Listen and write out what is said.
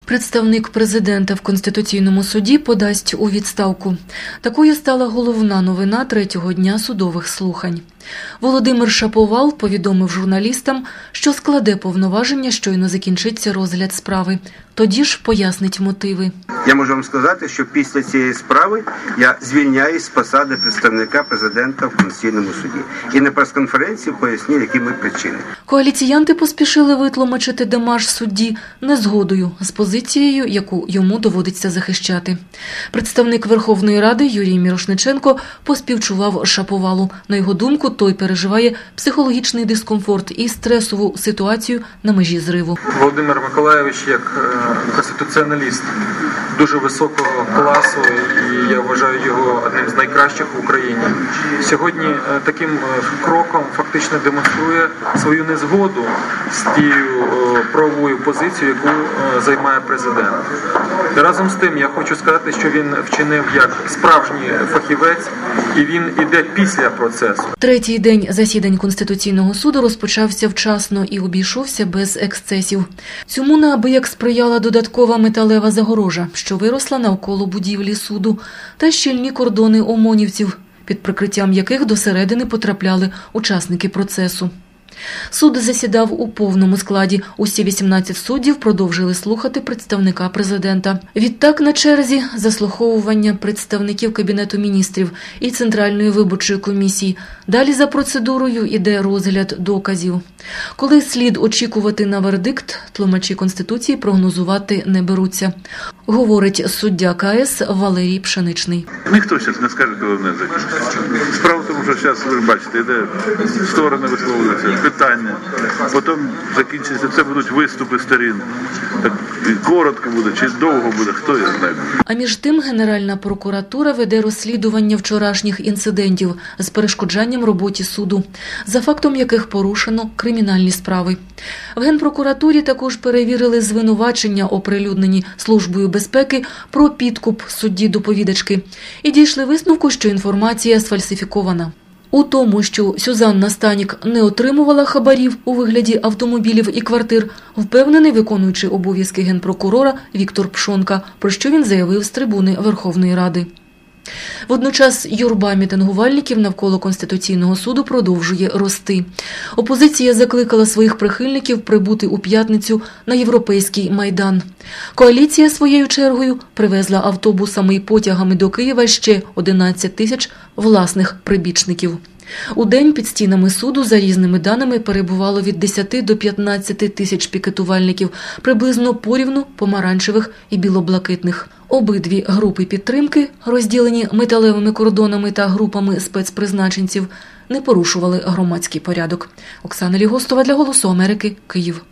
Представник президента в Конституційному суді подасть у відставку. Такою стала головна новина третього дня судових слухань. Володимир Шаповал повідомив журналістам, що складе повноваження, щойно закінчиться розгляд справи. Тоді ж пояснить мотиви. Я можу вам сказати, що після цієї справи я звільняюсь з посади представника президента в Конституційному суді. І на прес-конференції поясню, які ми причини. Коаліціянти поспішили витлумачити демарш судді незгодою з позицією, яку йому доводиться захищати. Представник Верховної Ради Юрій Мірошниченко поспівчував Шаповалу. На його думку, той переживає психологічний дискомфорт і стресову ситуацію на межі зриву. Володимир Миколайович, як конституціоналіст дуже високого класу, і я вважаю його одним з найкращих в Україні, сьогодні таким кроком фактично демонструє свою незгоду з тією правовою позицією, яку займає президент. І разом з тим я хочу сказати, що він вчинив як справжній фахівець, і він іде після процесу. Третій день засідань Конституційного суду розпочався вчасно і обійшовся без ексцесів. Цьому неабияк сприяла додаткова металева загорожа, що виросла навколо будівлі суду, та щільні кордони ОМОНівців, під прикриттям яких до середини потрапляли учасники процесу. Суд засідав у повному складі. Усі 18 суддів продовжили слухати представника президента. Відтак на черзі заслуховування представників Кабінету міністрів і Центральної виборчої комісії. Далі за процедурою іде розгляд доказів. Коли слід очікувати на вердикт, тлумачі Конституції прогнозувати не беруться. Говорить суддя КС Валерій Пшеничний. Ніхто зараз не скаже, коли не закінчиться. Справа в тому, що зараз, ви бачите, йде сторони висловлюються, питання, потім закінчиться, це будуть виступи сторін. Так коротко буде чи довго буде, хто я знає. А між тим Генеральна прокуратура веде розслідування вчорашніх інцидентів з перешкоджанням роботі суду, за фактом яких порушено кримінальні справи. В Генпрокуратурі також перевірили звинувачення, оприлюднені Службою безпеки, про підкуп судді-доповідачки і дійшли висновку, що інформація сфальсифікована. У тому, що Сюзанна Станік не отримувала хабарів у вигляді автомобілів і квартир, впевнений виконуючий обов'язки генпрокурора Віктор Пшонка, про що він заявив з трибуни Верховної Ради. Водночас юрба мітингувальників навколо Конституційного суду продовжує рости. Опозиція закликала своїх прихильників прибути у п'ятницю на Європейський Майдан. Коаліція своєю чергою привезла автобусами і потягами до Києва ще 11 тисяч власних прибічників. У день під стінами суду, за різними даними, перебувало від 10 до 15 тисяч пікетувальників, приблизно порівну помаранчевих і білоблакитних. Обидві групи підтримки, розділені металевими кордонами та групами спецпризначенців, не порушували громадський порядок. Оксана Лігостова для «Голосу Америки», Київ.